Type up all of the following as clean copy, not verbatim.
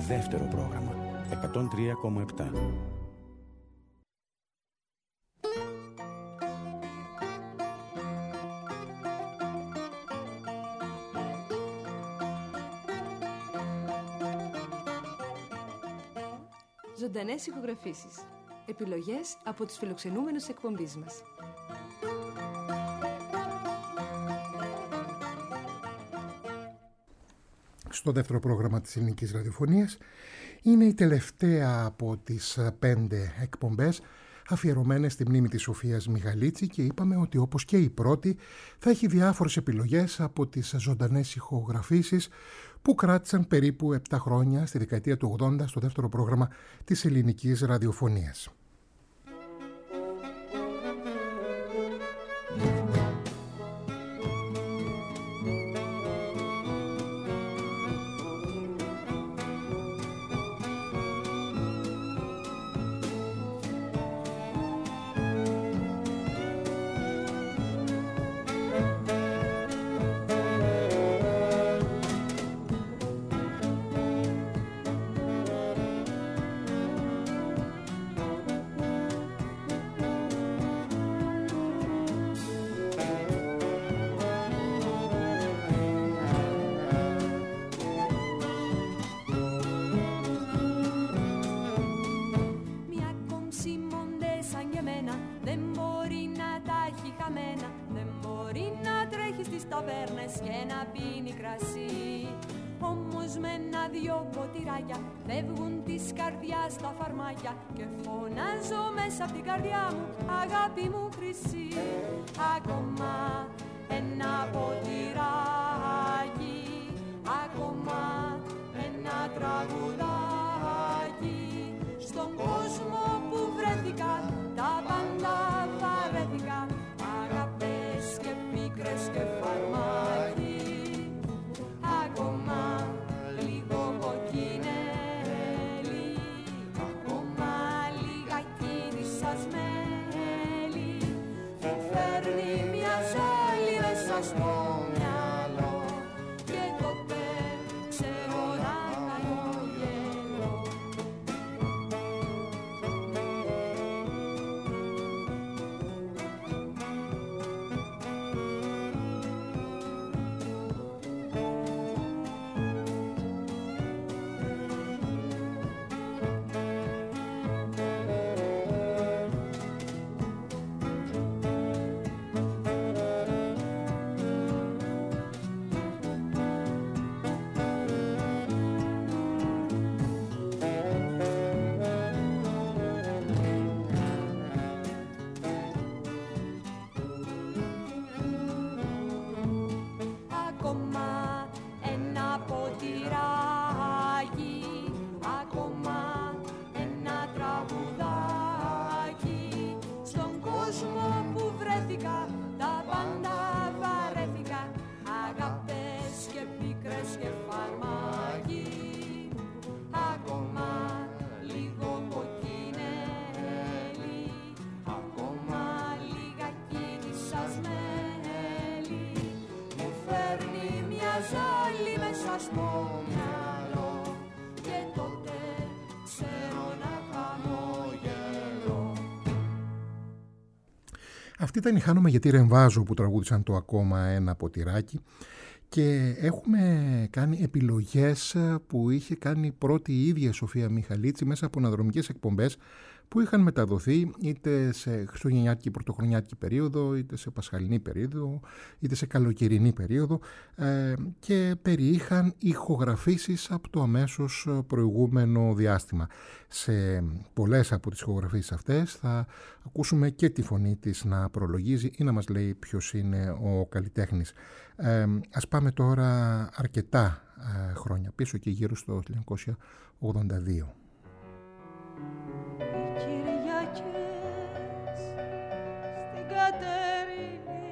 Δεύτερο πρόγραμμα 103,7. Ζωντανές ηχογραφήσεις. Επιλογές από τους φιλοξενούμενους εκπομπής μας. Στο δεύτερο πρόγραμμα της ελληνικής ραδιοφωνίας είναι η τελευταία από τις 5 εκπομπές αφιερωμένες στη μνήμη της Σοφίας Μιχαλίτση και είπαμε ότι όπως και η πρώτη θα έχει διάφορες επιλογές από τις ζωντανές ηχογραφήσεις που κράτησαν περίπου 7 χρόνια στη δεκαετία του 80 στο δεύτερο πρόγραμμα της ελληνικής ραδιοφωνίας. Φεύγουν της καρδιάς τα φαρμάκια και φωνάζω μέσα απ' την καρδιά μου, αγάπη μου χρυσή. Ακόμα ένα ποτηράκι, ακόμα ένα τραγουδάκι. Στον κόσμο που βρέθηκα τα πάντα βαρέθηκα, αγάπες και πίκρες και φαρμάκι. Ακόμα λίγο κοκκινέλι, ακόμα λιγάκι ρισασμέλι, μου φέρνει μια ζάλη μέσα στο μυαλό και τότε ξέρω να χαμογελώ. Αυτή ήταν η Χάνομαι γιατί ρεμβάζω που τραγούδισαν το ακόμα ένα ποτηράκι και έχουμε κάνει επιλογές που είχε κάνει πρώτη η ίδια Σοφία Μιχαλίτση μέσα από αναδρομικές εκπομπές που είχαν μεταδοθεί είτε σε χριστουγεννιάτικη πρωτοχρονιάτικη περίοδο, είτε σε πασχαλινή περίοδο, είτε σε καλοκαιρινή περίοδο και περιείχαν ηχογραφήσεις από το αμέσως προηγούμενο διάστημα. Σε πολλές από τις ηχογραφήσεις αυτές θα ακούσουμε και τη φωνή της να προλογίζει ή να μας λέει ποιος είναι ο καλλιτέχνης. Ας πάμε τώρα αρκετά χρόνια πίσω και γύρω στο 1982. Κατερίνη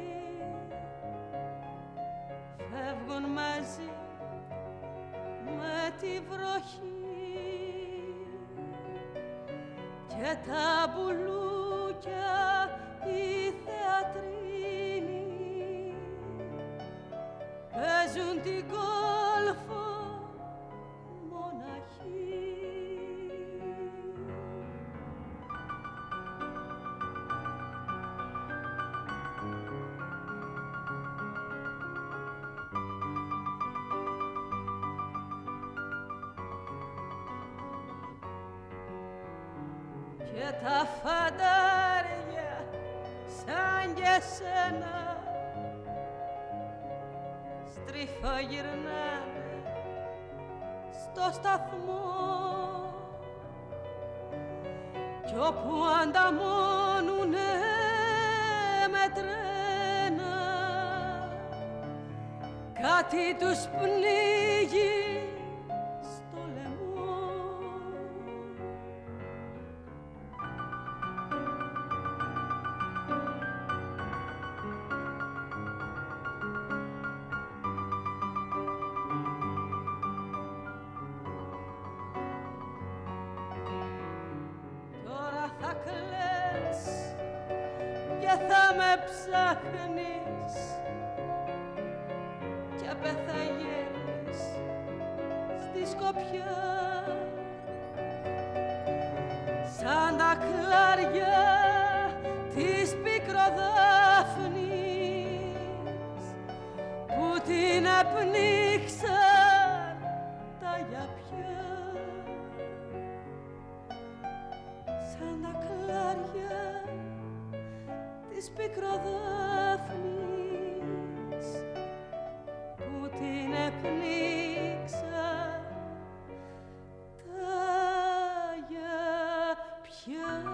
φεύγουν μαζί με τη βροχή και τα μπουλούκια οι θεατρίνοι παίζουν την κόλφο μοναχή. και τα φαντάρια σαν και σένα στριφογυρνάνε στο σταθμό κι όπου ανταμώνουνε με τρένα κάτι τους πνίγει στο λαιμό. Τώρα θα κλαις και θα με ψάχνεις κι απεθαγαίνεις στη σκοπιά σαν τα κλάρια της πικροδάφνης που την επνίξαν τα γιαπιά, σαν τα κλάρια της πικροδάφνης που την επνίξα τα γιαπιά.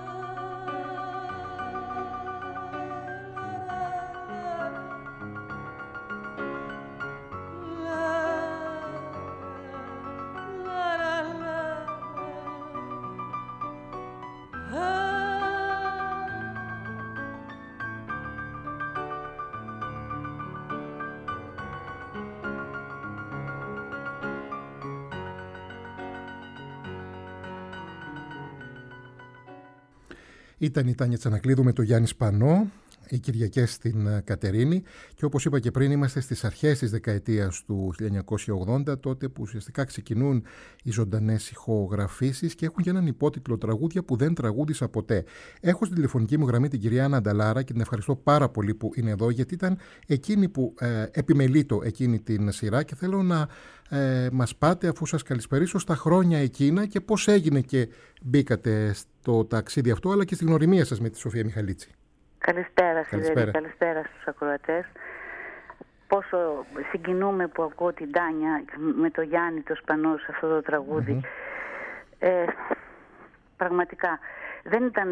Ήταν η Τάνια Τσανακλείδου με το Γιάννη Σπανό, οι Κυριακές στην Κατερίνη, και όπως είπα και πριν, είμαστε στις αρχές της δεκαετίας του 1980, τότε που ουσιαστικά ξεκινούν οι ζωντανές ηχογραφήσεις και έχουν και έναν υπότιτλο «Τραγούδια που δεν τραγούδισα ποτέ». Έχω στην τηλεφωνική μου γραμμή την κυρία Άννα Ανταλάρα και την ευχαριστώ πάρα πολύ που είναι εδώ, γιατί ήταν εκείνη που επιμελείτο εκείνη την σειρά και θέλω να μας πάτε, αφού σας καλησπερίσω, στα χρόνια εκείνα και πώς έγινε και μπήκατε στο ταξίδι αυτό, αλλά και στην γνωριμία σας με τη Σοφία Μιχαλίτση. Καλησπέρα, Σιδέρη, καλησπέρα στους ακροατές. Πόσο συγκινούμε που ακούω την Τάνια με το Γιάννη το Σπανό σε αυτό το τραγούδι. Πραγματικά δεν ήταν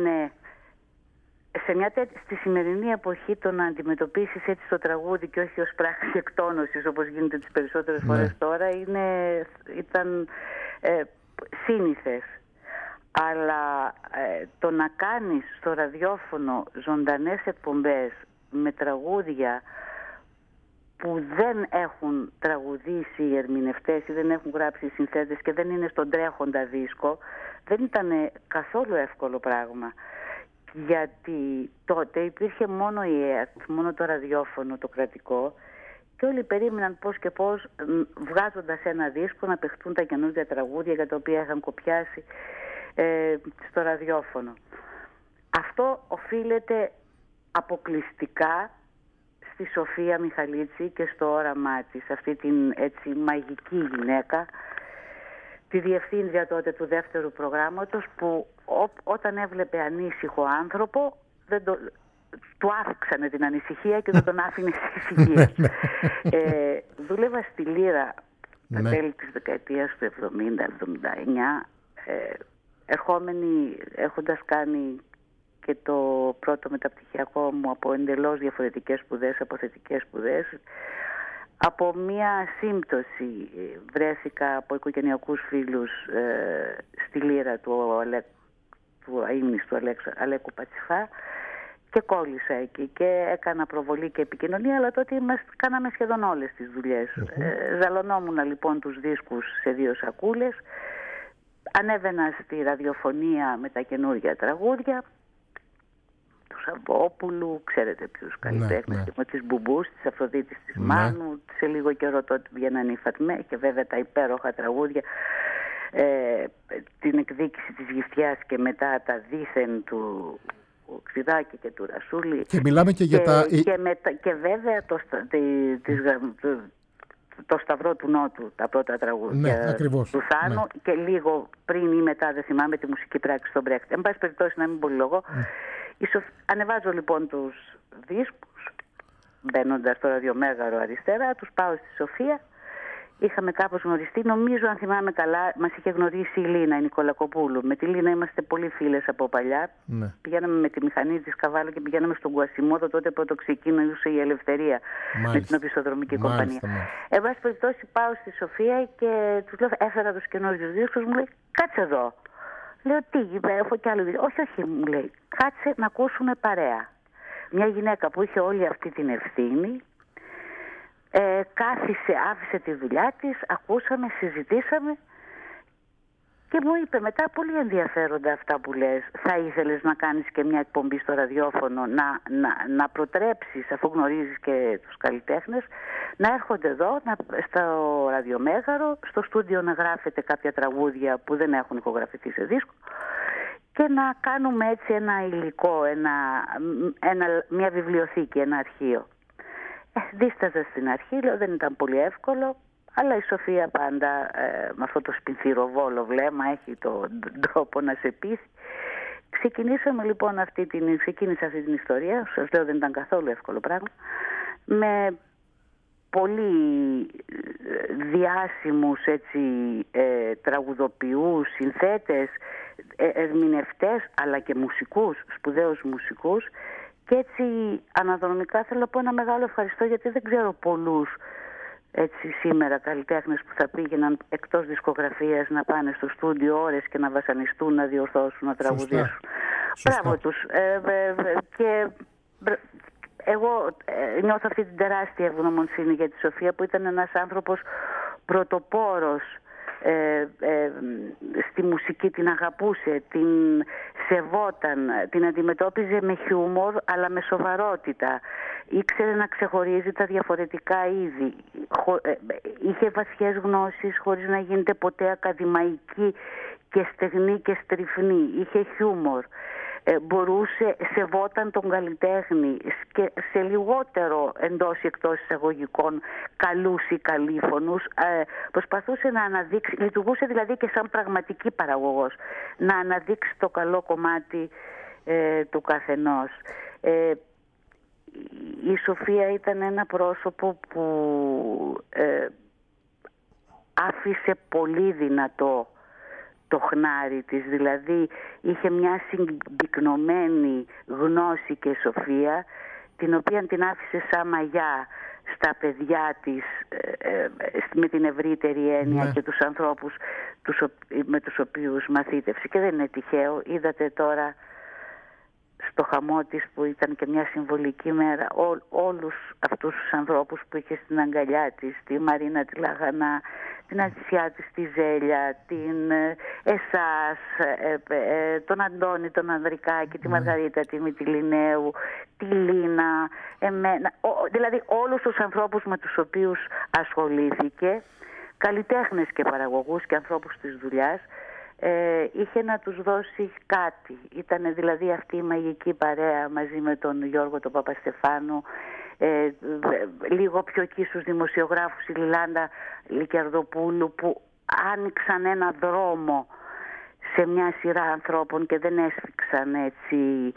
στη σημερινή εποχή το να αντιμετωπίσεις έτσι το τραγούδι και όχι ως πράξη εκτόνωσης όπως γίνεται τις περισσότερες φορές τώρα ήταν σύνηθες. Αλλά το να κάνεις στο ραδιόφωνο ζωντανές εκπομπές με τραγούδια που δεν έχουν τραγουδήσει οι ερμηνευτές ή δεν έχουν γράψει οι συνθέτες και δεν είναι στον τρέχοντα δίσκο, δεν ήταν καθόλου εύκολο πράγμα. Γιατί τότε υπήρχε μόνο η ΕΡΤ, μόνο το ραδιόφωνο το κρατικό, και όλοι περίμεναν πώς και πώς, βγάζοντας ένα δίσκο, να παιχτούν τα καινούργια τραγούδια για τα οποία είχαν κοπιάσει στο ραδιόφωνο. Αυτό οφείλεται αποκλειστικά στη Σοφία Μιχαλίτση και στο όραμά της, αυτή την έτσι μαγική γυναίκα, τη διευθύντρια τότε του δεύτερου προγράμματος, που όταν έβλεπε ανήσυχο άνθρωπο του άφηξανε την ανησυχία και δεν τον άφηνε στη ησυχία. Δούλευα στη Λύρα τα τέλη της δεκαετίας του 70-79, ερχόμενη έχοντας κάνει και το πρώτο μεταπτυχιακό μου από εντελώς διαφορετικές σπουδές, από θετικές σπουδές. Από μία σύμπτωση βρέθηκα από οικογενειακούς φίλους στη Λύρα του αείμνης του Αλέκου Πατσιφά και κόλλησα εκεί και έκανα προβολή και επικοινωνία, αλλά τότε κάναμε σχεδόν όλες τις δουλειές. Ζαλωνόμουν λοιπόν τους δίσκους σε 2 σακούλες, ανέβαινα στη ραδιοφωνία με τα καινούργια τραγούδια του Σαββόπουλου, ξέρετε ποιους καλλιτέχνες, της Μπουμπούς, της Αφροδίτης της Μάνου, σε λίγο καιρό τότε βγαίνανε οι Φατμέ και βέβαια τα υπέροχα τραγούδια, την εκδίκηση της Γυφτιάς και μετά τα δίθεν του Ξηδάκη και του Ρασούλη. Και μιλάμε και για και βέβαια το Σταυρό του Νότου, τα πρώτα τραγούδια του Θάνου, και λίγο πριν ή μετά, δεν θυμάμαι, τη μουσική πράξη στον Μπρέχτη. Εν πάση περιπτώσει, να μην πολυλογώ. Ανεβάζω λοιπόν τους δίσκους, μπαίνοντας στο ραδιομέγαρο αριστερά, τους πάω στη Σοφία. Είχαμε κάπως γνωριστεί, νομίζω, αν θυμάμαι καλά, μας είχε γνωρίσει η Λίνα, η Νικολακοπούλου. Με τη Λίνα είμαστε πολύ φίλες από παλιά. Ναι. Πηγαίναμε με τη μηχανή της Καβάλα και πηγαίναμε στον Κουασιμόδο, τότε πρώτο ξεκίνησε η Ελευθερία. Μάλιστα. Με την οπισθοδρομική κομπανία. Εν πάση περιπτώσει, πάω στη Σοφία και τους λέω: έφερα τους καινούριους δίσκους. Μου λέει: κάτσε εδώ. Λέω: τι, έχω κι άλλο δίσκο. Όχι, μου λέει: κάτσε να ακούσουμε παρέα. Μια γυναίκα που είχε όλη αυτή την ευθύνη. Κάθισε, άφησε τη δουλειά της, ακούσαμε, συζητήσαμε και μου είπε μετά: πολύ ενδιαφέροντα αυτά που λες, θα ήθελες να κάνεις και μια εκπομπή στο ραδιόφωνο, να προτρέψεις, αφού γνωρίζεις και τους καλλιτέχνες, να έρχονται εδώ στο ραδιομέγαρο, στο στούντιο να γράφετε κάποια τραγούδια που δεν έχουν ηχογραφηθεί σε δίσκο και να κάνουμε έτσι ένα υλικό, μια βιβλιοθήκη, ένα αρχείο. Δίσταζα στην αρχή, λέω, δεν ήταν πολύ εύκολο, αλλά η Σοφία πάντα με αυτό το σπινθυροβόλο βλέμμα έχει τον τρόπο να σε πείθει. Ξεκίνησα αυτή την ιστορία, σας λέω δεν ήταν καθόλου εύκολο πράγμα, με πολύ διάσημους τραγουδοποιούς, συνθέτες, ερμηνευτές, αλλά και μουσικούς, σπουδαίους μουσικούς. Και έτσι αναδρομικά θέλω να πω ένα μεγάλο ευχαριστώ, γιατί δεν ξέρω πολλούς σήμερα καλλιτέχνες που θα πήγαιναν εκτός δισκογραφίας να πάνε στο στούντιο ώρες και να βασανιστούν, να διορθώσουν, να τραγουδήσουν. Μπράβο τους. Και εγώ νιώθω αυτή την τεράστια ευγνωμοσύνη για τη Σοφία, που ήταν ένας άνθρωπος πρωτοπόρος στη μουσική, την αγαπούσε, την σεβόταν, την αντιμετώπιζε με χιούμορ αλλά με σοβαρότητα, ήξερε να ξεχωρίζει τα διαφορετικά είδη, είχε βαθιές γνώσεις χωρίς να γίνεται ποτέ ακαδημαϊκή και στεγνή και στριφνή, είχε χιούμορ, σεβόταν τον καλλιτέχνη και σε λιγότερο εντός ή εκτός εισαγωγικών καλούς ή καλήφωνους, προσπαθούσε να αναδείξει, λειτουργούσε δηλαδή και σαν πραγματική παραγωγός, να αναδείξει το καλό κομμάτι του καθενός. Η Σοφία ήταν ένα πρόσωπο που άφησε πολύ δυνατό το χνάρι της, δηλαδή είχε μια συμπυκνωμένη γνώση και σοφία, την οποία την άφησε σαν μαγιά στα παιδιά της, με την ευρύτερη έννοια, και τους ανθρώπους με τους οποίους μαθήτευσε. Και δεν είναι τυχαίο, είδατε τώρα στο χαμό της που ήταν και μια συμβολική μέρα, όλους αυτούς τους ανθρώπους που είχε στην αγκαλιά της, τη Μαρίνα τη Λαγανά, την Ατσιά της τη Ζέλια, εσάς, τον Αντώνη τον Ανδρικάκη, τη Μαργαρίτα τη Μητυλινέου, τη Λίνα, εμένα, δηλαδή όλους τους ανθρώπους με τους οποίους ασχολήθηκε, καλλιτέχνες και παραγωγούς και ανθρώπους της δουλειάς, είχε να τους δώσει κάτι. Ήταν δηλαδή αυτή η μαγική παρέα μαζί με τον Γιώργο τον Παπαστεφάνου, λίγο πιο εκεί στους δημοσιογράφους, η Λιλάντα Λικερδοπούλου, που άνοιξαν ένα δρόμο σε μια σειρά ανθρώπων και δεν έσφιξαν έτσι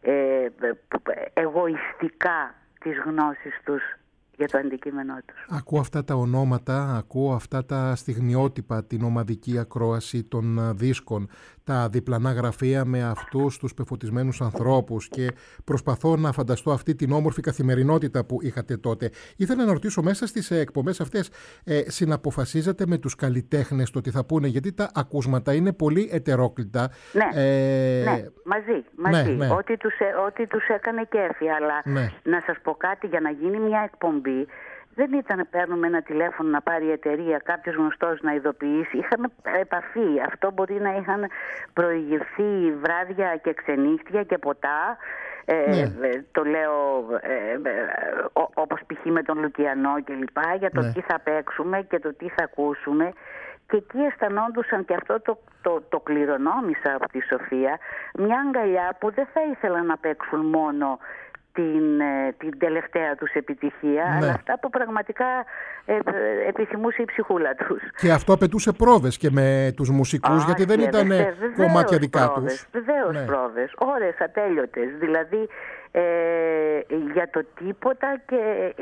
εγωιστικά τις γνώσεις τους για το αντικείμενό τους. Ακούω αυτά τα ονόματα, ακούω αυτά τα στιγμιότυπα, την ομαδική ακρόαση των δίσκων, τα διπλανά γραφεία με αυτούς τους πεφωτισμένους ανθρώπους, και προσπαθώ να φανταστώ αυτή την όμορφη καθημερινότητα που είχατε τότε. Ήθελα να ρωτήσω, μέσα στις εκπομπές αυτές συναποφασίζατε με τους καλλιτέχνες το τι θα πούνε, γιατί τα ακούσματα είναι πολύ ετερόκλητα. Ναι, μαζί. Ναι. Ό,τι τους έκανε κέφι, αλλά να σας πω κάτι, για να γίνει μια εκπομπή δεν ήταν παίρνουμε ένα τηλέφωνο να πάρει η εταιρεία, κάποιος γνωστός να ειδοποιήσει. Είχαμε επαφή. Αυτό μπορεί να είχαν προηγηθεί βράδια και ξενύχτια και ποτά. Το λέω όπως π.χ. με τον Λουκιανό και λοιπά, για το τι θα παίξουμε και το τι θα ακούσουμε. Και εκεί αισθανόντουσαν, και αυτό το κληρονόμησα από τη Σοφία, μια αγκαλιά που δεν θα ήθελα να παίξουν μόνο την τελευταία τους επιτυχία, Ναι. αλλά αυτά που πραγματικά επιθυμούσε η ψυχούλα τους. Και αυτό απαιτούσε πρόβες και με τους μουσικούς, γιατί δεν ήταν κομμάτια δικά τους. Βεβαίως Ναι. πρόβες, ώρες ατέλειωτες, δηλαδή για το τίποτα και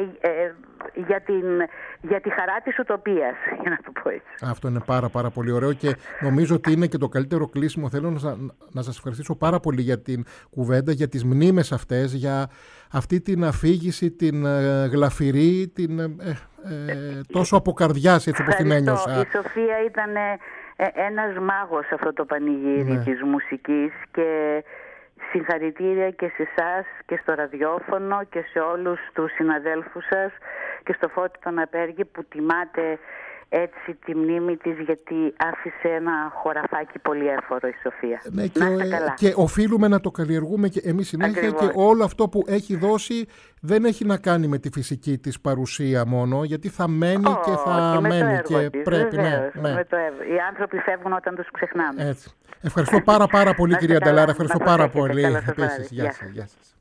για τη χαρά της ουτοπίας, για να το πω έτσι. Αυτό είναι πάρα πολύ ωραίο και νομίζω ότι είναι και το καλύτερο κλείσιμο. Θέλω να σας ευχαριστήσω πάρα πολύ για την κουβέντα, για τις μνήμες αυτές, για αυτή την αφήγηση, την γλαφυρή, την τόσο από καρδιάς, έτσι όπως την ένιωσα. Η Σοφία ήταν ένας μάγος σε αυτό το πανηγύρι της μουσικής και συγχαρητήρια και σε εσάς και στο ραδιόφωνο και σε όλους τους συναδέλφους σας και στο Φώτη τον Απέργη που τιμάτε έτσι τη μνήμη της, γιατί άφησε ένα χωραφάκι πολύ έφορο η Σοφία. Ναι, καλά. και οφείλουμε να το καλλιεργούμε και εμείς συνέχεια. Ακριβώς. Και όλο αυτό που έχει δώσει δεν έχει να κάνει με τη φυσική της παρουσία μόνο, γιατί θα μένει και θα μένει και πρέπει. Βεβαίως, ναι. με το έργο. Οι άνθρωποι φεύγουν όταν τους ξεχνάμε. Έτσι. Ευχαριστώ πάρα πολύ, κυρία καλά, Νταλάρα. Ευχαριστώ να πάρα προσέχετε. πολύ. Καλό σας Επίσης, βράδυ. γεια Γεια σας. σας. Γεια σας.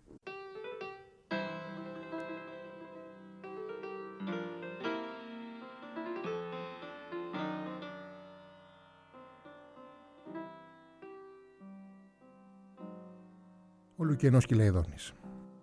Ο Λουκιανός Κυλαϊδόνης.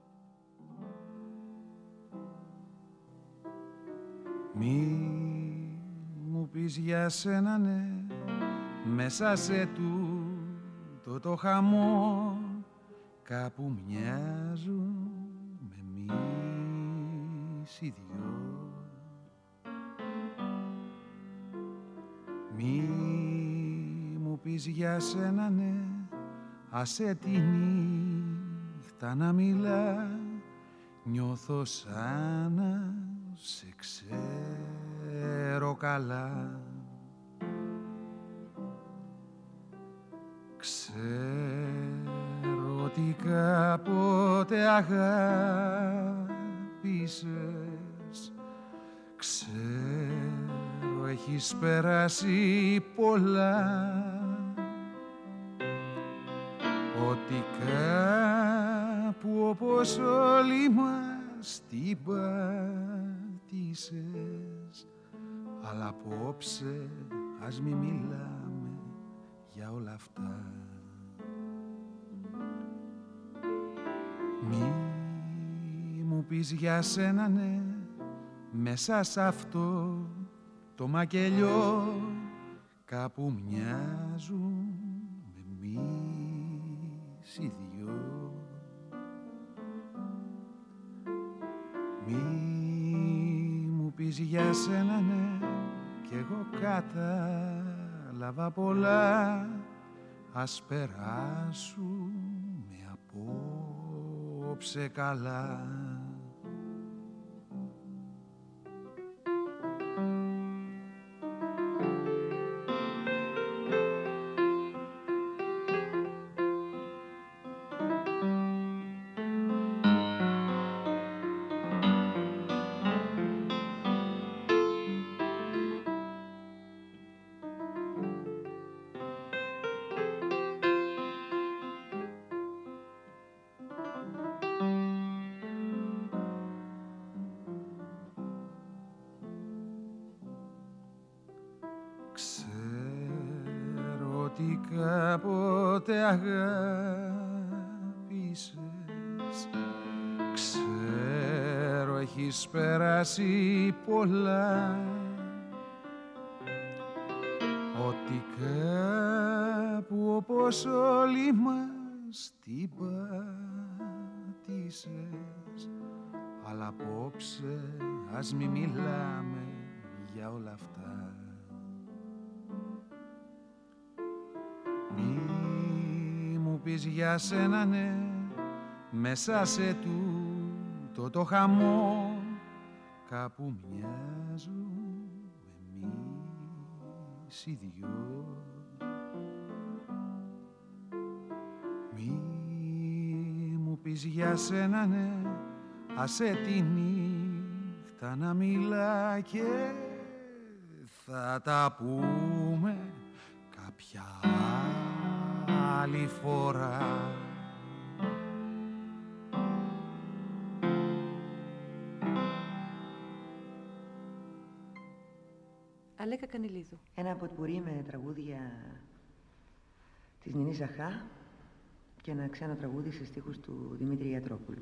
Μη μου πεις για σένα ναι, μέσα σε το χαμό κάπου μοιάζουν με εμείς οι δυο. Μη μου πεις για σένα ναι, άσε τη νύχτα να μιλά, νιώθω σαν να σε ξέρω καλά. Ξέρω ότι κάποτε αγάπησες, ξέρω έχεις περάσει πολλά, ότι κάπου όπως όλοι μας την πάτησες, αλλά απόψε ας μη μιλάμε για όλα αυτά. Μη μου πεις για σένα ναι, μέσα σ' αυτό το μακελιό κάπου μοιάζουν με εμείς οι δυο. Μη μου πεις για σένα ναι, κι εγώ κατάλαβα πολλά, ας περάσουμε απόψε καλά. Ξέρω ότι κάποτε αγάπησες, ξέρω έχεις περάσει πολλά, ότι κάπου όπως όλοι μας την πάτησες, αλλά απόψε ας μη μιλάμε για όλα αυτά. Μη μου πεις για σένα ναι, μέσα σε το χαμό κάπου μοιάζουν με εμείς οι δυο. Μη μου πεις για σένα ναι, άσε τη νύχτα να μιλά και θα τα πούμε κάποια άλλη φορά. Αλέκα Κανηλίδου. Ένα ποτπουρί με τραγούδια της Νινής Ζαχά και ένα ξένο τραγούδι σε στίχους του Δημήτρη Ιατρόπουλου.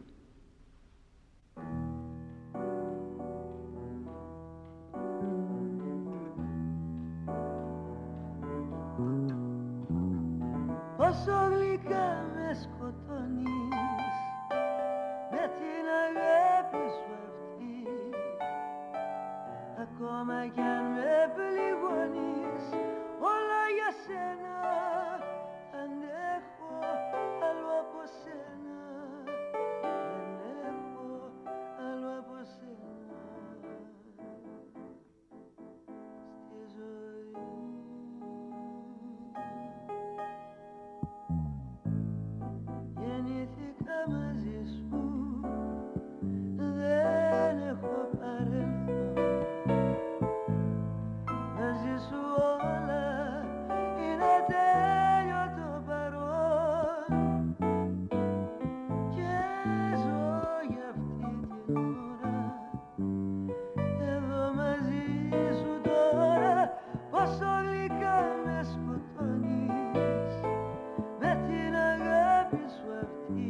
Πόσο γλυκά με σκοτώνεις με την αγάπη σου αυτή, ακόμα κι αν με πληγώνεις όλα για σένα αντέχω, άλλο από σένα δεν έχω, άλλο από σένα στη ζωή. Γεννήθηκα μαζί σου, δεν έχω παρέλθον, μαζί σου όλα είναι τέλειωτο παρόν και ζω για αυτή την ώρα εδώ μαζί σου τώρα. Πόσο γλυκά με σκοτώνεις με την αγάπη σου αυτή,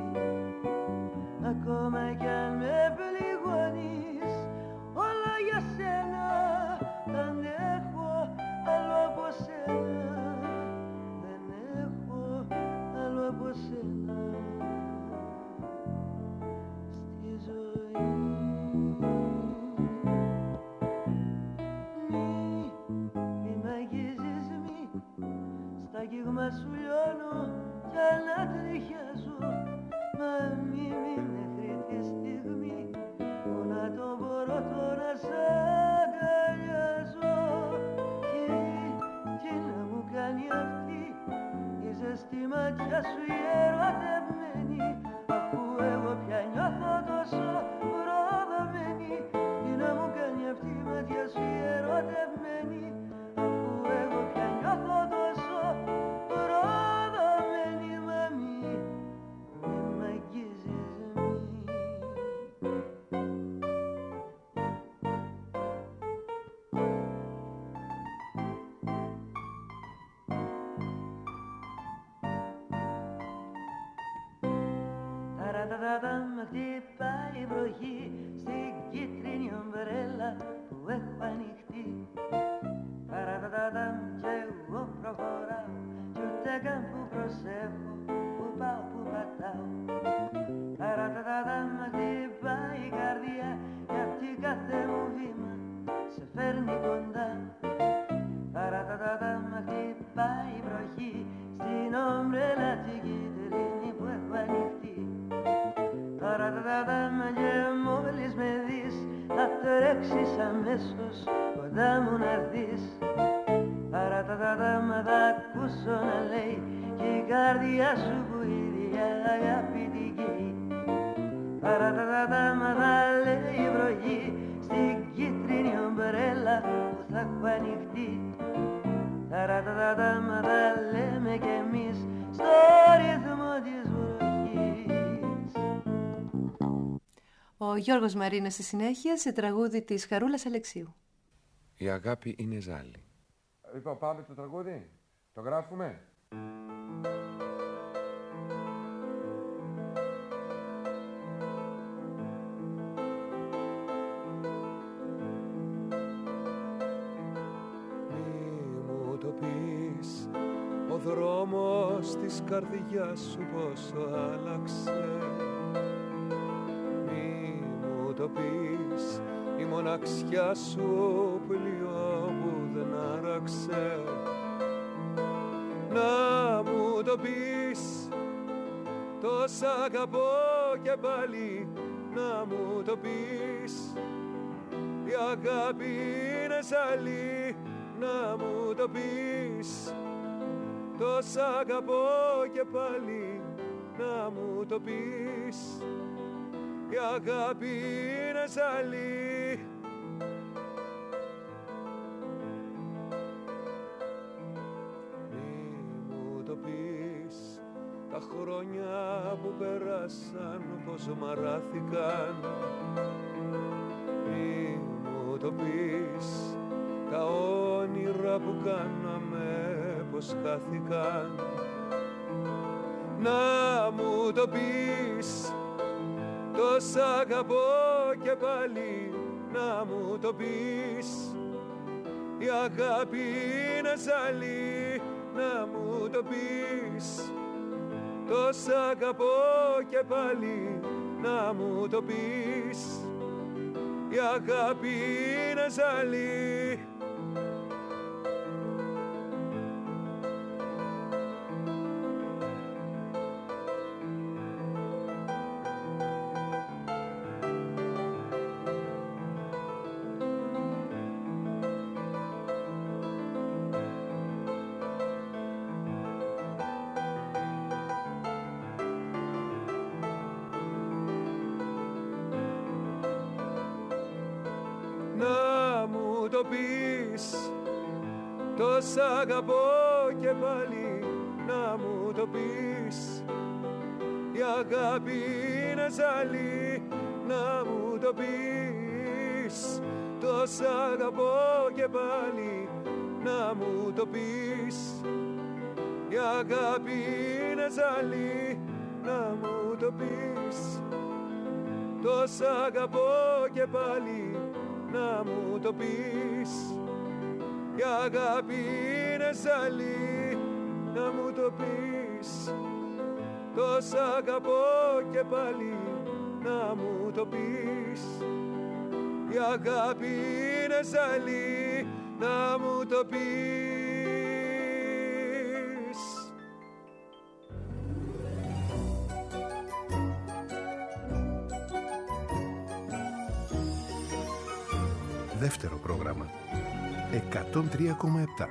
ακόμα κι αν με πληγώνεις όλα για σένα αντέχω, άλλο από σένα δεν έχω, άλλο από σένα στη ζωή. Μη μ' αγγίζεις, μη στα κύγμα σου λιώνω κι ανατριχιάζω, μα μη μέχρι τη στιγμή που να το μπορώ τώρα σ' αγκαλιάζω. Τι να μου κάνει αυτή η ζεστή ματιά σου η ερωτευμένη, αφού εγώ πια νιώθω τόσο προδομένη. Τι να μου κάνει αυτή η ματιά σου η ερωτευμένη, αφού εγώ πια νιώθω τόσο προδομένη. Μα μη μ' αγγίζεις, μη. Ταρατατατα με χτυπάει η βροχή στην κίτρινη ομπρέλα που έχω ανοιχτή. Ταρατατατα κι εγώ προχωράω κι ούτε καν που προσέχω που πάω που πατάω. Ταρατατατα με χτυπάει η καρδιά γιατί κάθε μου βήμα σε φέρνει κοντά. Ταρατατατα με χτυπάει η βροχή στην ομπρέλα την κίτρινη που έχω ανοιχτή. Ταρατατατα και μόλις με δεις θα τρέξεις αμέσως κοντά μου να δεις. Ταρατατατα θα ακούσω να λέει κι η καρδιά σου που ίδια αγαπητική. Ταρατατατα θα λέει η βροχή στην κίτρινη ομπρέλα που θα έχω ανοιχτή. Ταρατατατα θα λέμε κι εμείς στο ρυθμό της βροχής. Ο Γιώργος Μαρίνας στη συνέχεια σε τραγούδι της Χαρούλας Αλεξίου. Η αγάπη είναι ζάλι. Λοιπόν, πάμε το τραγούδι. Το γράφουμε. Μη μου το πεις, ο δρόμος της καρδιάς σου πόσο άλλαξε. Μη μου το πεις, η μοναξιά σου πλοίο που δεν άραξε. Να μου το πεις, τόσα αγαπώ και πάλι να μου το πεις. Η αγάπη είναι ζαλή, να μου το πεις. Τόσα αγαπώ και πάλι να μου το πεις. Η αγάπη είναι ζαλή. Μη μου το πεις, τα χρόνια που περάσαν πως μαράθηκαν. Μη μου το πεις, τα κάναμε πως χάθηκαν. Να μου το πεις, το σ' αγαπώ και πάλι να μου το πεις. Η αγάπη είναι ζαλή, να μου το πεις. Το σ' αγαπώ και πάλι να μου το πεις. Η αγάπη είναι ζαλή. Το σ' αγαπώ και πάλι να μου το πεις. Η αγάπη είναι ζαλή, να μου το πεις. Το σ' αγαπώ και πάλι να μου το πεις. Η αγάπη είναι ζαλή, να μου το πεις. Το σ' αγαπώ και πάλι να μου το πεις. Η αγάπη είναι ζαλή, να μου το πεις. Το σ' αγαπώ και πάλι να μου το πεις. Η αγάπη είναι ζαλή, να μου το πεις. Δεύτερο πρόγραμμα 103,7.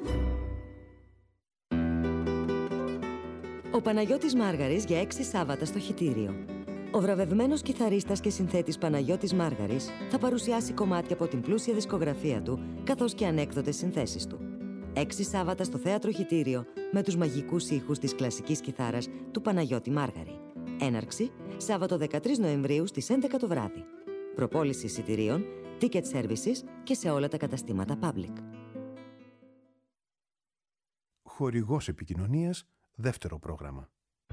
Ο Παναγιώτης Μάργαρης για 6 Σάββατα στο Χυτήριο. Ο βραβευμένος κιθαρίστας και συνθέτης Παναγιώτης Μάργαρης θα παρουσιάσει κομμάτια από την πλούσια δισκογραφία του, καθώς και ανέκδοτες συνθέσεις του. 6 Σάββατα στο Θέατρο Χυτήριο με τους μαγικούς ήχους της κλασικής κιθάρας του Παναγιώτη Μάργαρη. Έναρξη Σάββατο 13 Νοεμβρίου στις 11 το βράδυ. Προπόληση εισιτηρίων, ticket services και σε όλα τα καταστήματα Public. Χορηγός επικοινωνίας, δεύτερο πρόγραμμα.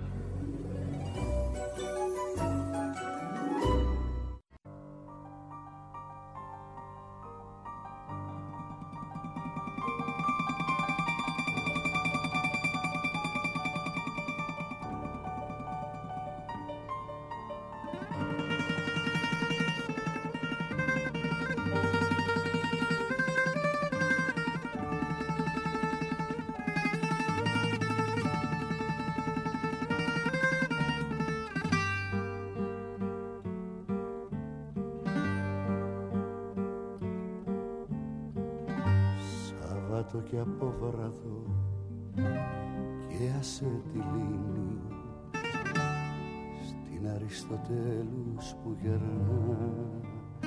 Και από βραδό και άσε τη λίμνη στην Αριστοτέλους που γερνάς.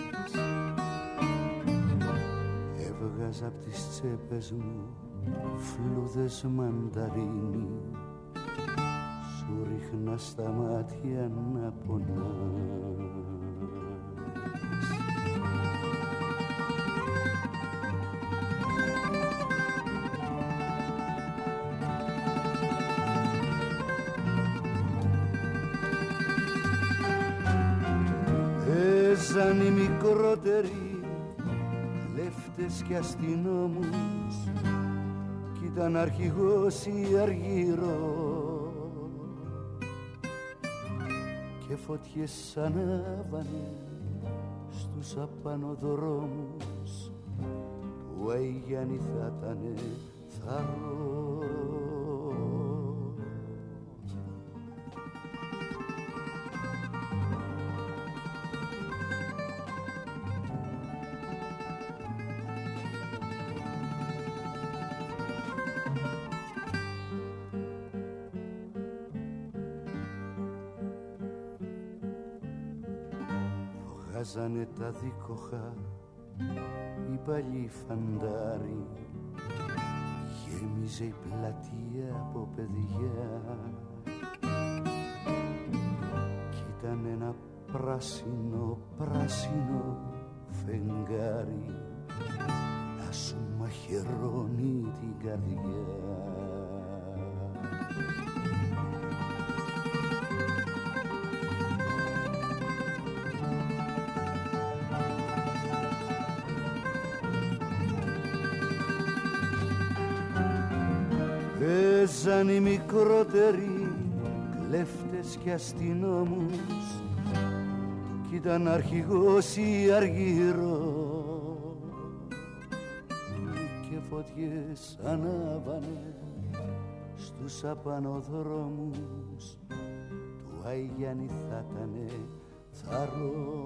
Έβγαζα απ' τις τσέπες μου φλούδες μανταρίνι, σου ρίχνα στα μάτια να πονάς. Παίζαν οι μικρότεροι κλέφτες και αστυνόμους κι ήταν αρχηγός η Αργυρό και φωτιές ανάβανε στους απανοδρόμους που Αγιάννη θα ήτανε θαρό. Βγάζανε τα δίκοχα οι παλιοί φαντάροι, γέμιζε η πλατεία από παιδιά κι ήταν ένα πράσινο φεγγάρι να σου μαχαιρώνει την καρδιά. Παίζαν οι μικρότεροι κλέφτες και αστυνόμους κι ήταν αρχηγός ή αργύρο και φωτιές ανάβανε στους απανοδρόμους του Αϊγιάννη θα ήτανε θαρό.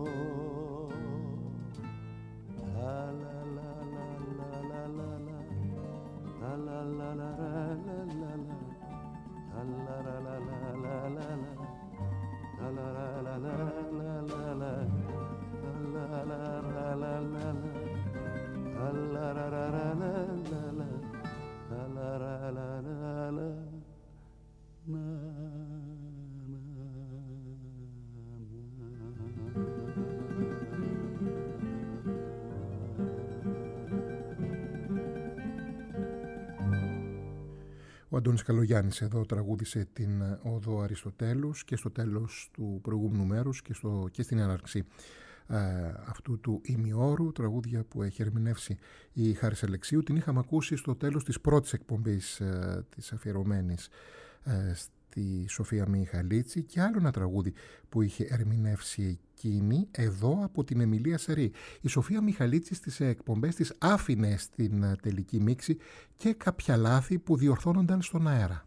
Ο Αντώνης Καλογιάννης εδώ τραγούδισε την Όδο Αριστοτέλους και στο τέλος του προηγούμενου μέρους και στην έναρξη αυτού του ημιώρου, τραγούδια που έχει ερμηνεύσει η Χάρης Αλεξίου. Την είχαμε ακούσει στο τέλος της πρώτης εκπομπής της αφιερωμένης στη Σοφία Μιχαλίτση, και άλλο ένα τραγούδι που είχε ερμηνεύσει εκείνη εδώ από την Εμιλία Σαρή. Η Σοφία Μιχαλίτση στις εκπομπές της άφηνε στην τελική μίξη και κάποια λάθη που διορθώνονταν στον αέρα.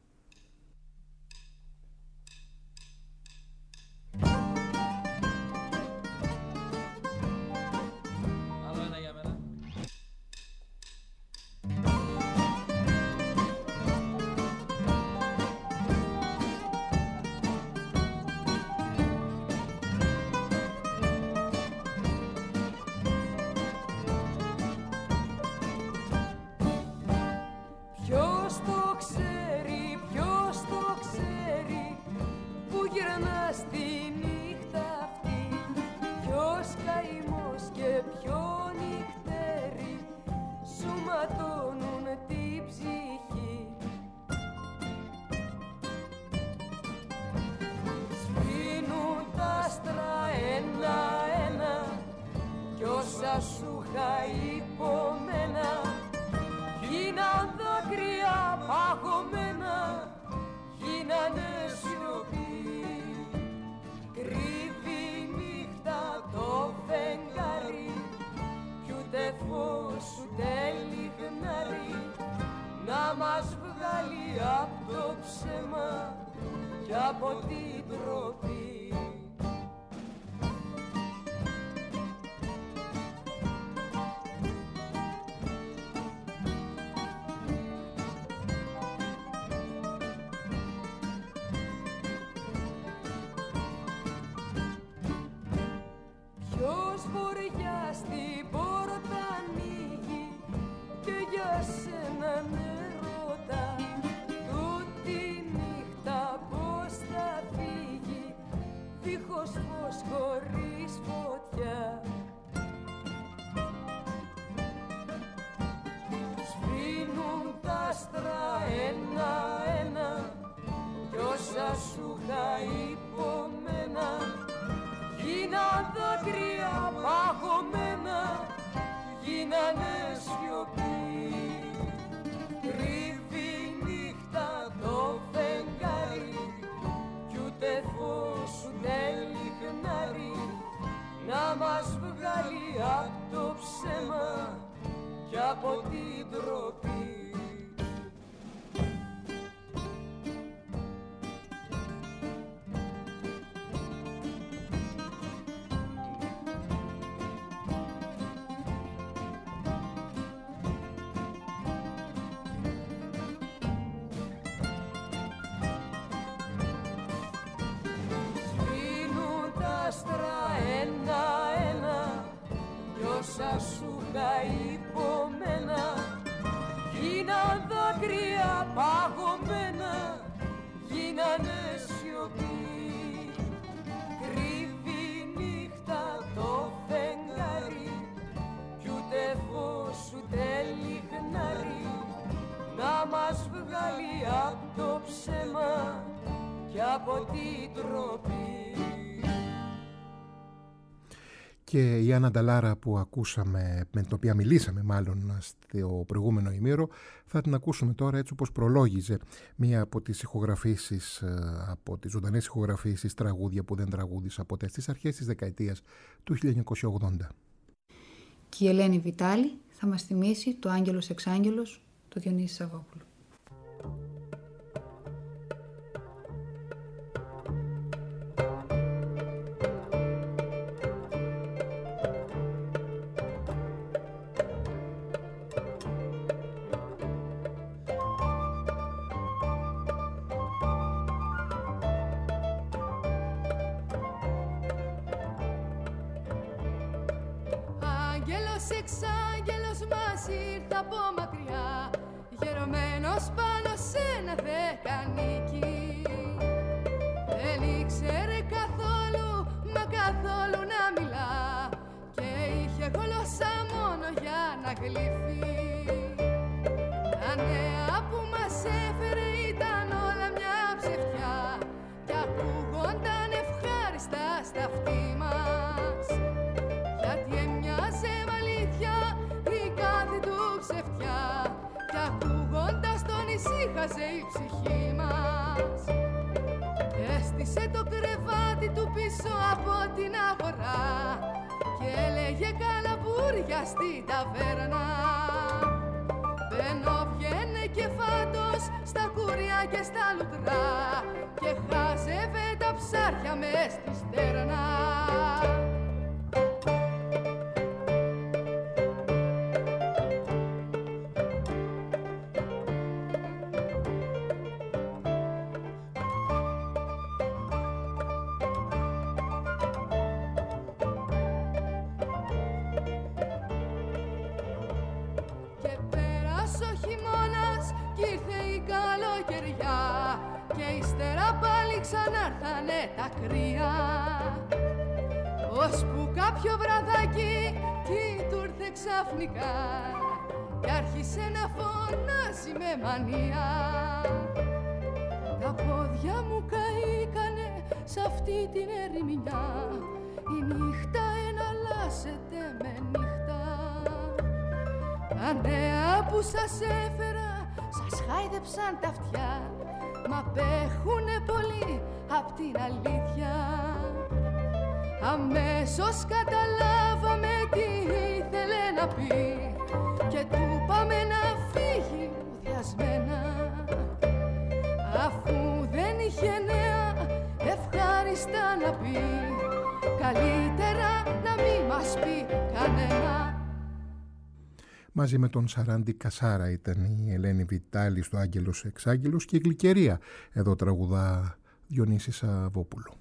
Σου είχα υπομένα, γίνα απ' το ψέμα και από την τροπή. Και η Άννα Νταλάρα που ακούσαμε, με την οποία μιλήσαμε μάλλον στο προηγούμενο ημίωρο, θα την ακούσουμε τώρα έτσι όπως προλόγιζε μία από τις ηχογραφήσεις, από τις ζωντανές ηχογραφήσεις τραγούδια που δεν τραγούδισα ποτέ στις αρχές της δεκαετίας του 1980. Και η Ελένη Βιτάλη θα μας θυμίσει το Άγγελος Εξάγγελος του Διονύση Σαββόπουλου. Εξάγγελος μας ήρθε από μακριά, γερωμένος πάνω σε ένα δεκανίκι. Δεν ήξερε καθόλου, μα καθόλου να μιλά, και είχε γλώσσα μόνο για να γλύφει. Τα νέα που μας έφερε ήταν όλα μια ψευτιά, κι ακούγονταν ευχάριστα στα αυτή μας, γιατί έμοιαζε η κάθε του ψευτιά, κι ακούγοντας τον ησύχαζε η ψυχή μας. Έστησε το κρεβάτι του πίσω από την αγορά και έλεγε καλαμπούρια στην ταβέρνα. Μπαίνω βγαίνε και φάτος στα κουριά και στα λουτρά, και χάζευε τα ψάρια μες στη στέρνα. Ξανάρθανε τα κρύα, ώσπου κάποιο βραδάκι τι του ήρθε ξαφνικά και άρχισε να φωνάζει με μανία. Τα πόδια μου καήκανε σ' αυτή την ερημινιά, η νύχτα εναλλάσσεται με νύχτα. Τα νέα που σας έφερα σας χάιδεψαν τα αυτιά, μα απέχουνε πολύ απ' την αλήθεια. Αμέσως καταλάβαμε τι ήθελε να πει και του πάμε να φύγει ουδιασμένα, αφού δεν είχε νέα ευχάριστα να πει, καλύτερα να μην μας πει κανένα. Μαζί με τον Σαράντι Κασάρα ήταν η Ελένη Βιτάλη στο Άγγελος Εξάγγελος, και η Γλυκερία εδώ τραγουδά Διονύση Σαββόπουλου.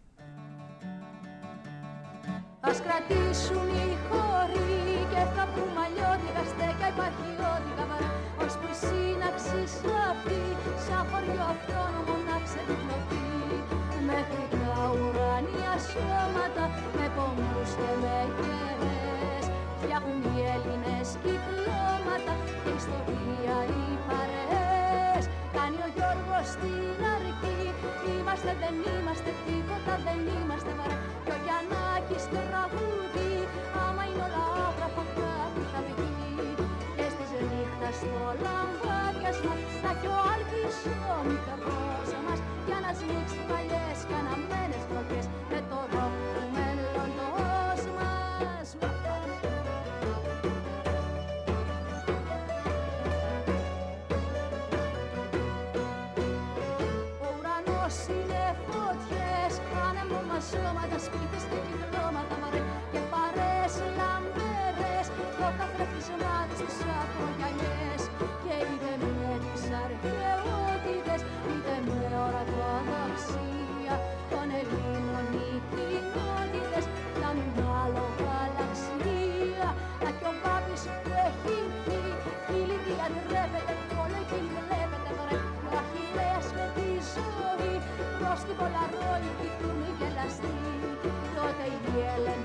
Ας κρατήσουν οι χώροι και θα πούμε αλλιώτικα στέκα υπαρχιώτικα βαρά, ώσπου η σύναξη σαφή σαν χωριό αυτόνομο να ξεδιπλωθεί, μέχρι τα ουράνια σώματα με πόντους και με κερές φτιάχνουν οι Έλληνες κυκλώματα και ιστορία οι παρέες. Κάνει ο Γιώργος στην αρχή, είμαστε δεν είμαστε τίποτα, δεν είμαστε βαρά, κι ο Γιαννάκης τραγούδι, άμα είναι όλα άγραφα κάτι θα βγει, και στις νύχτας στο λαμπάδιασμα θα έχει ο Άλκης ο μικρός μας για να σμίξει παλιές καναμένες βροχές με το ροκ του μέλλοντος μας. Είναι φωτιές, ανέμωμα σώματα, σπίτες και κυκλώματα μαρέ, και παρές λαμπερές, το καθρέφτισμά της τους ακρογιαλιές, και είτε με τις αρχαιότητες, είτε με ορατοδοξία των Ελλήνων οι κοινότητες κάνουν άλλο γαλαξία. Να κι ο Πάπης που έχει βγει, η Λιδία ντρέπεται, όλο εκείνη βλέπετε μωρέ, ο Αχιλλέας με τη ζωή προς την Πολαρόη κοιτούν γελαστοί, τότε η Έλενα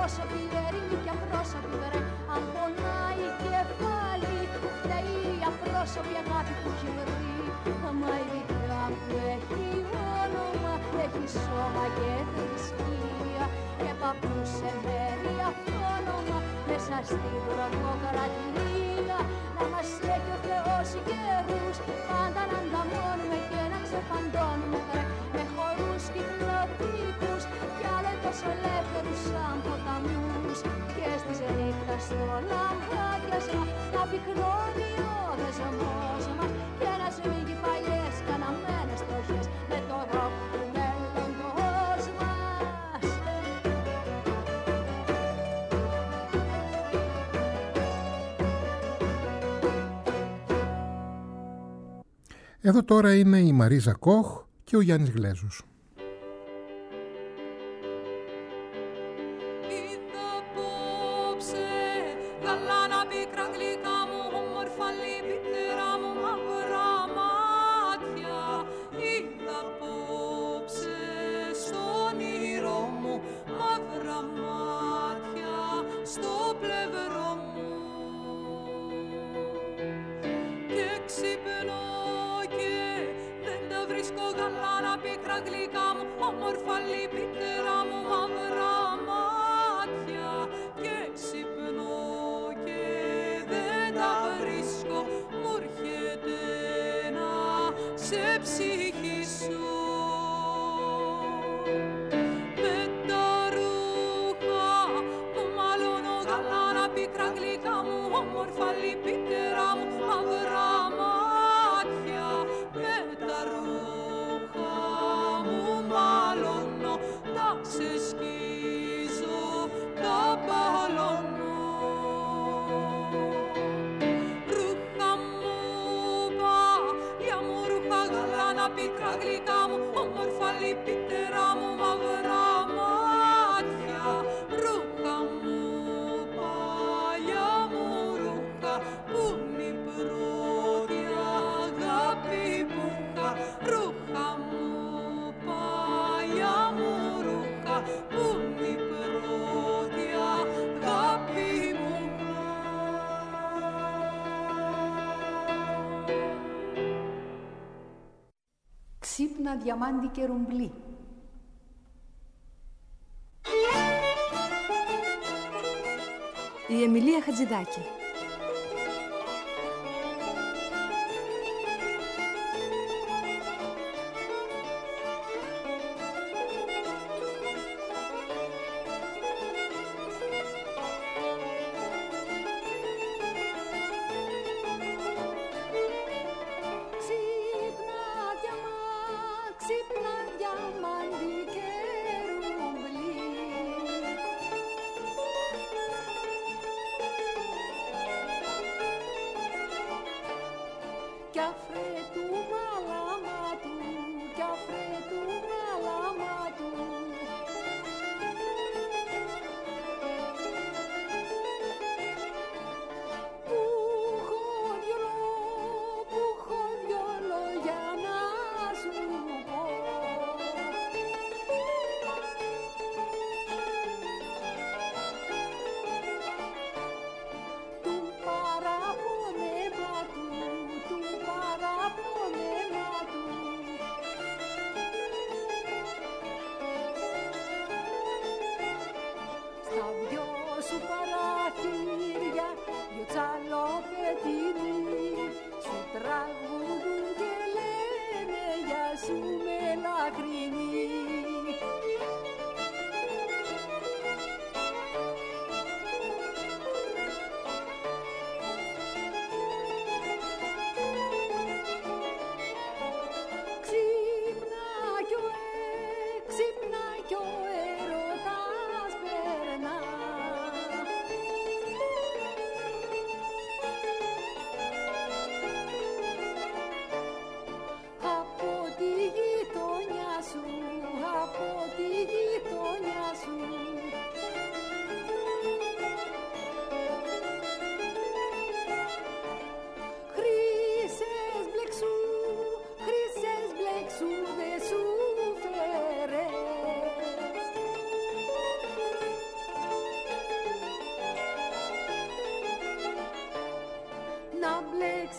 απρόσωπη, έρημη και απρόσωπη βρε. Αν πονάει κεφάλι, φταίει η απρόσωπη αγάπη που έχει βρει. Μα η δικιά που έχει όνομα, έχει σώμα και θρησκεία και παππούς σε μέρη αυτόνομα, μέσα στη βροχοκρατηρία. Να μας έχει ο Θεός καιρούς, πάντα να ανταμώνουμε και να ξεφαντώνουμε βρε. Με χορούς κυκλωτικούς κι άλλοι τόσο ελεύθερους σαν ποταμούς. Και στις νύχτας στο λαμπάκιασμα να πυκνώνει ο δεσμός μας και να σμίγει παλιές καναμένες στοχές με το ροκ του μέλλοντος μας. Εδώ τώρα είναι η Μαρίζα Κοχ και ο Γιάννης Γλέζος. Ξύπνα διαμάντι και ρουμπλί. Η Εμιλία Χατζηδάκη.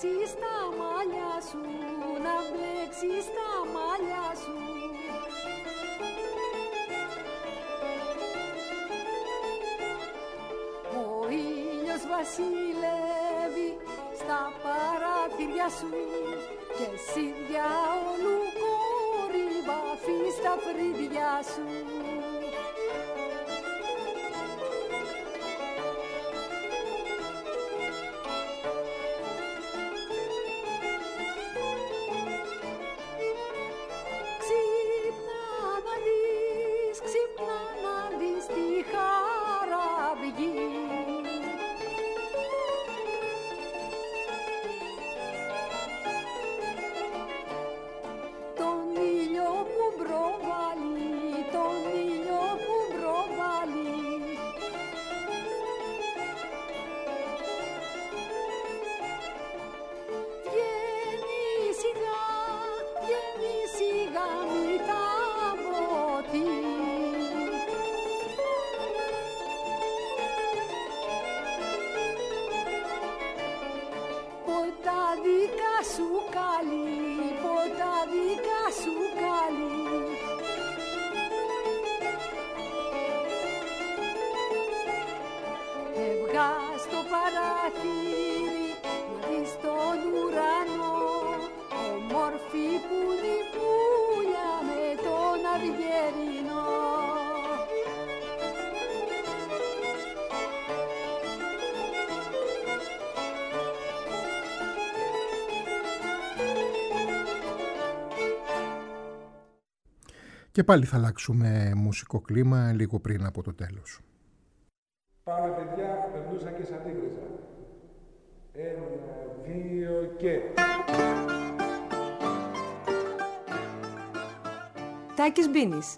μπλέξεις τα μαλλιά σου, να μπλέξεις τα μαλλιά σου. Ο ήλιος βασιλεύει στα παράθυρια σου και εσύ διαόλου κορυβαφείς τα φρύδια σου. Ξύπνα να δεις τη χαραυγή. Τον ήλιο που προβάλλει, τον ήλιο που προβάλλει. Βγαίνει σιγά μη θαμποτεί. Ποτάδικα σου καλή, ποτάδικα σου καλή. Έβγα στο παράθυρι να δεις τον ουρανό, όμορφη πουλιά με τον αυγερινό. Και πάλι θα αλλάξουμε μουσικό κλίμα λίγο πριν από το τέλος. Πάμε παιδιά, περνούσα και σαν τίγριζα. 1, 2 και... Τάκης Μπίνης.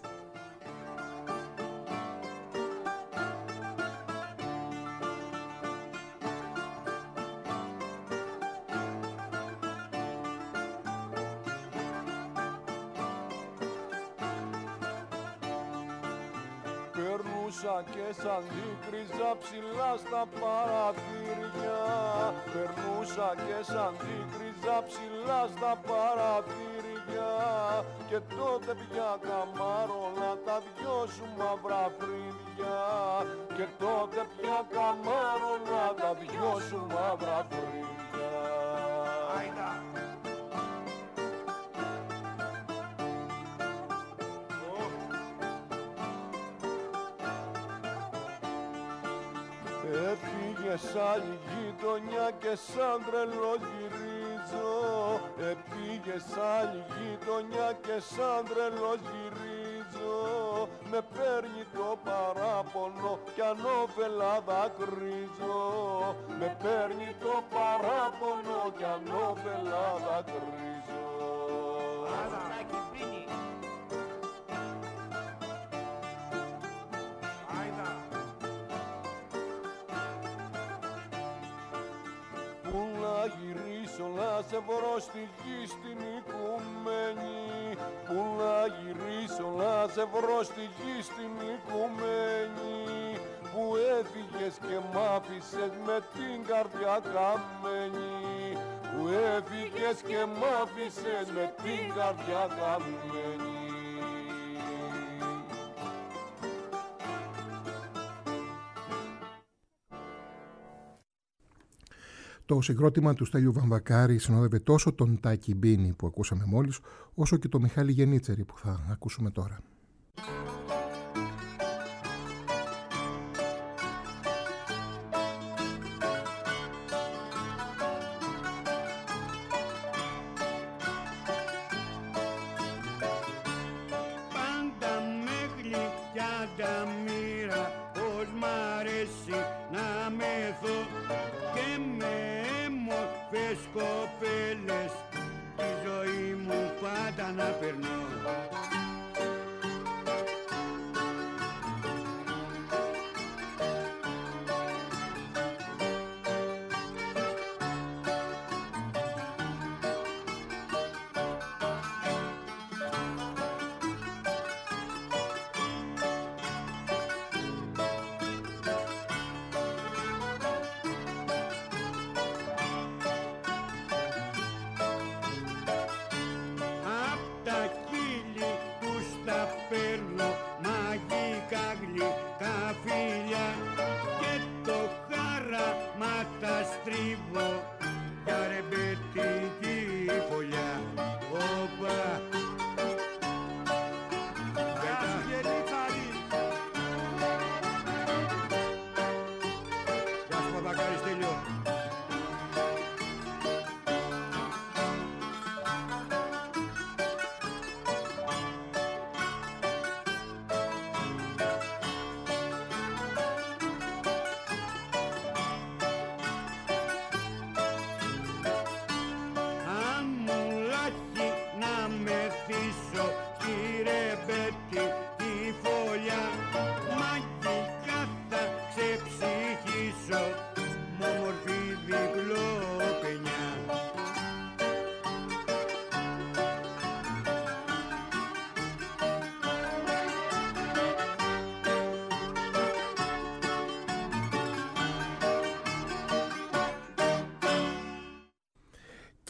Και σαν δίκριζα ψηλά στα παραθύρια. Περνούσα και σαν δίκριζα ψηλά στα παραθύρια. Και τότε πια καμάρωνα τα δυο σου μαύρα φρύδια. Και τότε πια καμάρωνα τα δυο σου μαύρα φρύδια. Άιντα. Έφυγες άλλη γειτονιά και σαν τρελός γυρίζω. Έφυγες άλλη γειτονιά και σαν τρελός γυρίζω. Με παίρνει το παράπονο κι ανώφελα δακρύζω. Με παίρνει το παράπονο κι ανώφελα δακρύζω. Πού να γυρίσω να σε βρω στη γη στην οικουμένη. Πού να γυρίσω να σε βρω στη γη στην οικουμένη. Που έφυγες και μ' άφησες με την καρδιά καμένη. Που έφυγες και μ' άφησες με την καρδιά καμένη. Το συγκρότημα του Στέλιου Βαμβακάρη συνόδευε τόσο τον Τάκη Μπίνη που ακούσαμε μόλις, όσο και τον Μιχάλη Γενίτσερη που θα ακούσουμε τώρα. Πάντα με γλυκιά τα μοίρα, πως μ' αρέσει να μεθώ και με μορφές κοπέλες τη ζωή μου πάντα να περνώ.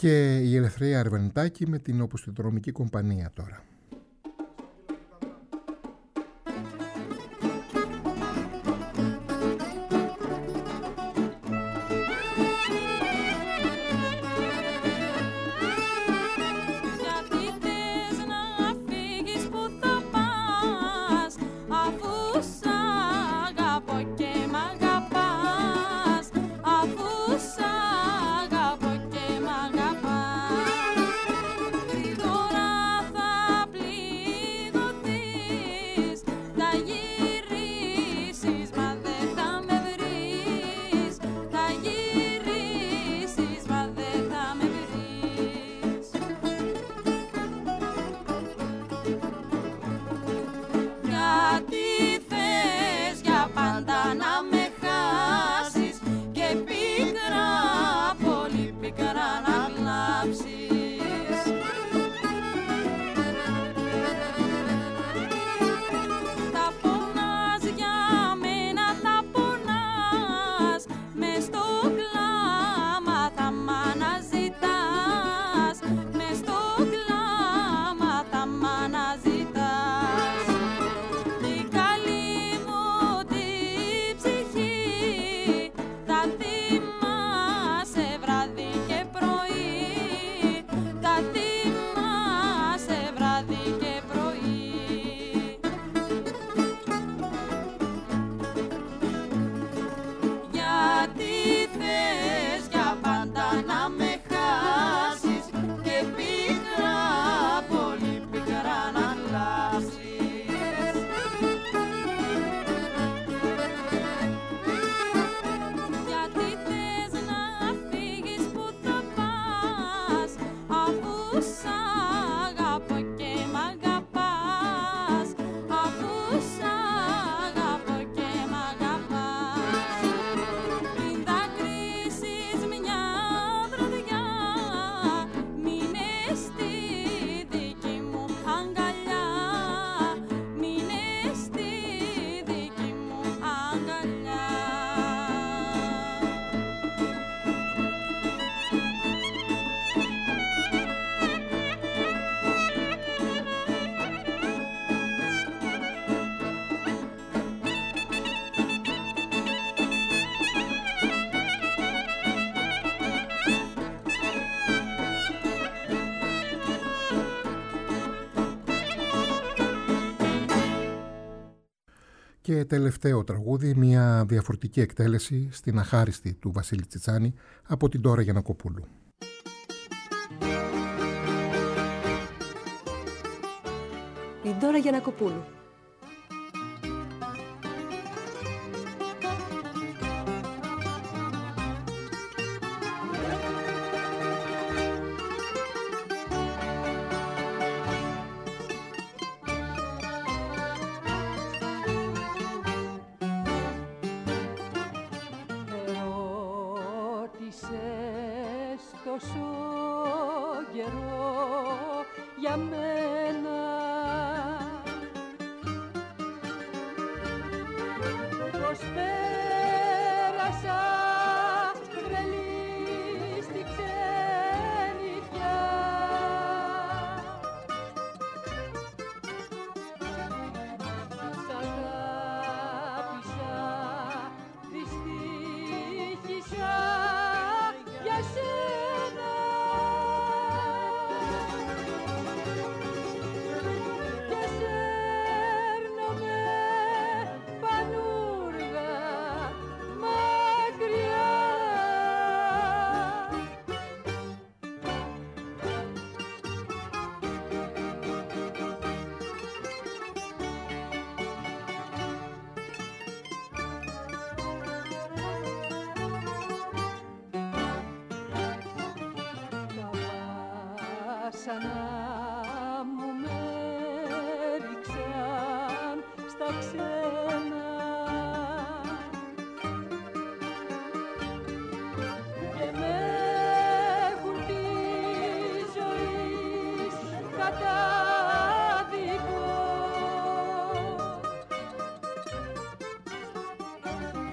Και η Ελευθερία Αρβανιτάκη με την Οπισθοδρομική Κομπανία τώρα. Και τελευταίο τραγούδι, μια διαφορετική εκτέλεση στην Αχάριστη του Βασίλη Τσιτσάνη από την Ντόρα Γιαννακοπούλου. Η Ντόρα Γιαννακοπούλου. Σαν μου με ρίξαν στα ξένα και με έχουν τη ζωή κατάδικο.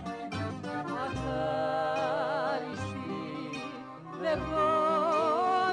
Αχάριστη, εγώ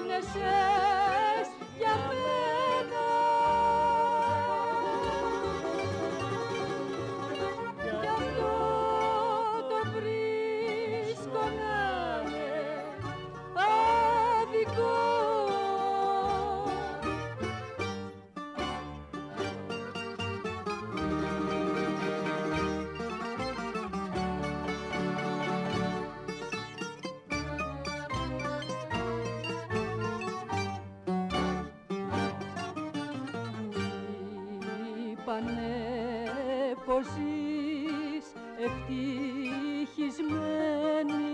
είπανε πως ζεις ευτυχισμένη.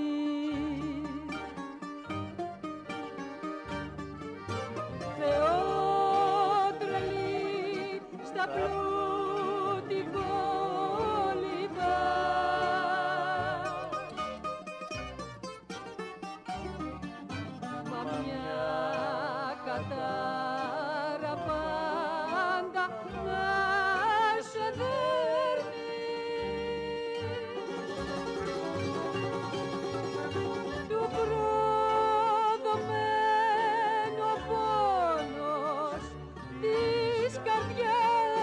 Θεότρελη στα πλούτη κόλληβα, μα μια κατάρα πάντα να σε δέρνει. Του προδομένου πόνος της καρδιάς.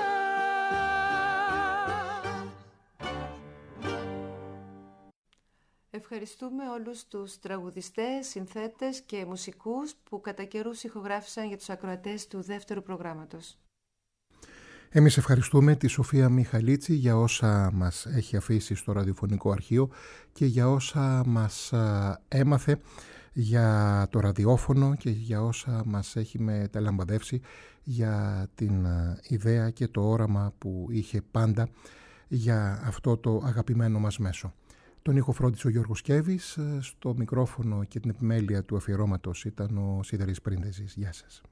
Ευχαριστούμε όλους τους τραγουδιστές, συνθέτες και μουσικούς που κατά καιρούς ηχογράφησαν για τους ακροατές του δεύτερου προγράμματος. Εμείς ευχαριστούμε τη Σοφία Μιχαλίτση για όσα μας έχει αφήσει στο ραδιοφωνικό αρχείο και για όσα μας έμαθε για το ραδιόφωνο και για όσα μας έχει μεταλαμπαδεύσει για την ιδέα και το όραμα που είχε πάντα για αυτό το αγαπημένο μας μέσο. Τον ήχο φρόντισε ο Γιώργος Κέβης, στο μικρόφωνο και την επιμέλεια του αφιερώματος ήταν ο Σίδερης Πρίντεζης. Γεια σας.